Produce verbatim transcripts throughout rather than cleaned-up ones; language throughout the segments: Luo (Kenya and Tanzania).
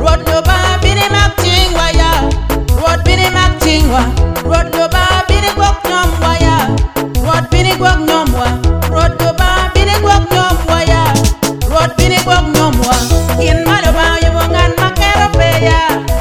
Road no ba bini mak chingwa ya. Road bini mak chingwa. Road no ba bini gwok nyomwa ya. Road bini gwok nyomwa. Road no ba bini gwok nyomwa ya. Road bini gwok nyomwa. In malo ba yubongan makero pe ya.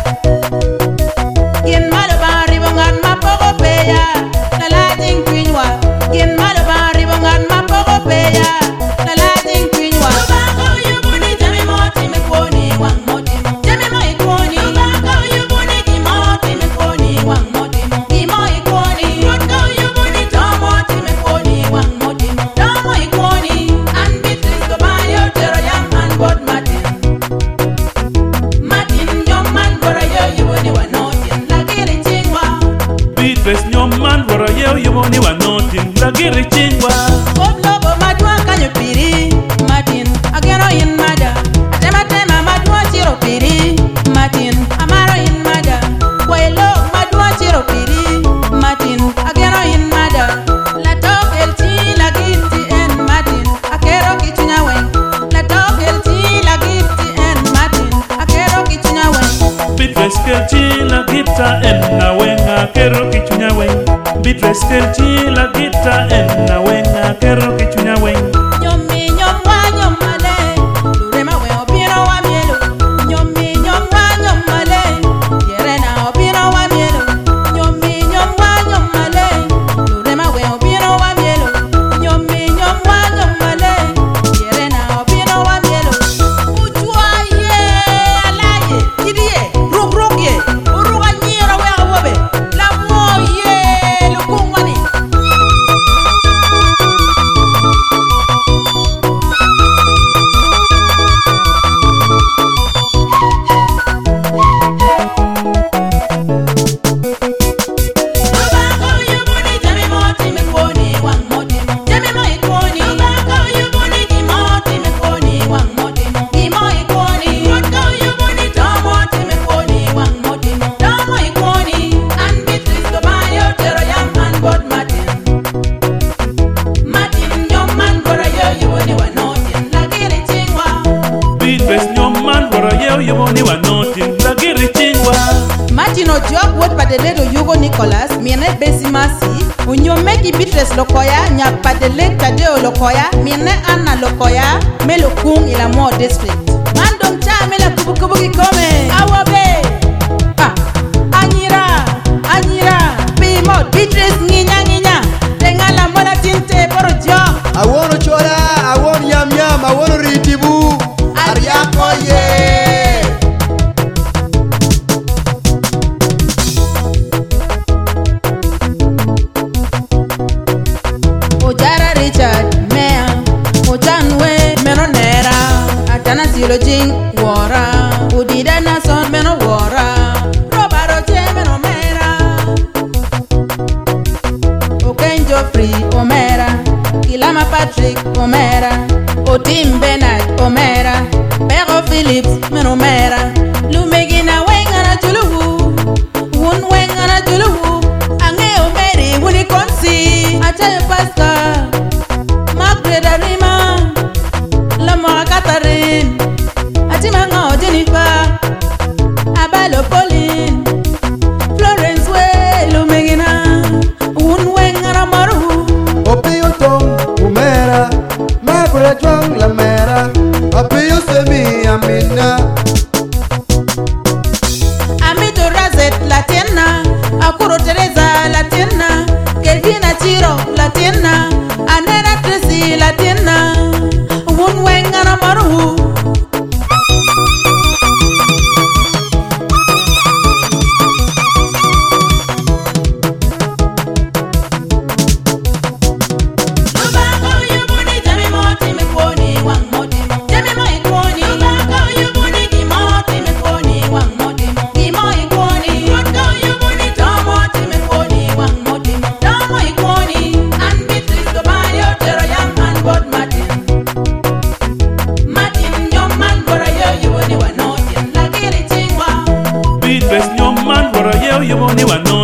In malo ba ribongan mapogo pe ya. Nala ting kwinywa. In malo ba ribongan mapogo pe ya. Nala ting kwinywa. Lubango yubuni jami moti me koni wang moti mo. Jami mo ikoni. Lubango yubuni di moti me koni wang moti mo. Di mo ikoni. Lubango yubuni to moti me koni wang moti mo. To mo ikoni. And Beatrice go by your tero yam and God Martin. Martin your man for a year you only one nothing. Lagiri chingwa. Beatrice nyoman wara yeo yuboni wa notin lagiri chingwa. Bob lobo madwa kanyo piri. Martin agero in mada. Atema tema madwa chiro piri. Martin amaro in mada. Wailo madwa chiro piri. Martin agero in mada. La tok el chi la giti en Martin akero kichunya wen. La tok el chi la giti en Martin akero kichunya wen. Beatrice kelchi la gita en na wenga kero kichunya wen. Beatrice kelchi la gita en na wenga kero kichunya wen. Nyomi nyomwa nyomale. Lurema we opino wa mielo. Nyomi nyomwa nyomale. Yerena opino wa mielo. Nyomi nyomwa nyomale. Lurema we opino wa mielo. Nyomi nyomwa nyomale. Yerena opino wa mielo. Uchwa ye alaye. Kidiye. Ruk ruk ye. Uruga nyira we awobe. La mo ye lukungwani. Lubango yubuni jami moti me koni wang moti mo. Jami mo ikoni. Lubango yubuni di moti me koni wang moti mo. Di mo ikoni. Lubango yubuni to moti me koni wang moti mo. To mo ikoni. And Beatrice go by your tero yam and God Martin. Martin your man for a year you only one nothing. Lagiri chingwa. Beatrice nyoman wara yeo yuboni wa notin lagiri chingwa. Martin Ojob wot padele Yugo Nicholas, miene Besi Masi, unyomeki Beatrice Lokoya, nya padele Tadeo Lokoya, miene Anna Lokoya, me lokung ila mo district. Mandom cha me la kubu kubu kikome, awabe. Ah, Anyira, Anyira, Pimo, Beatrice nginya nginya, tengala mola tinte poro Job. I wanna chola, I want yam yam, I wanna ritibu. Ariako ye. Ojara Richard, Mea, Ojanwe, Menonera, Atana Silojing, Wara, Udida Nason, Meno Wara, Robaro J, Menomera, Okenjo Free, Omera, Kilama Patrick, Omera, Otim Bernard, Omera, Pero Phillips, Menomera, Lumegina Wengana Juluhu, Wun Wengana Juluhu, Ange Omeri, Wuni Konsi, Achayo Pascal, Margaret Arima, Lamora Catherine, Atimanga Jennifer, Abalo Pauline, Florence We, Lumegina, Wun Wengana Maru, Opio tong umera, magura jwang la mera. Opio semi amina. Amito Razet Latina, Akuro Teresa Latina, Kelvina Chiro Latina, Anera Tracy Latina, Wun Wengana Maru. Lubango yubuni jami moti me koni wang moti mo. Jami mo ikoni. Lubango yubuni di moti me koni wang moti mo. Di mo ikoni. Lubango yubuni to moti me koni wang moti mo. To mo ikoni. And Beatrice go by your tero yam and God Martin. Martin your man for a year you only one nothing. Lagiri chingwa. Beatrice nyoman wara yeo yuboni wa notin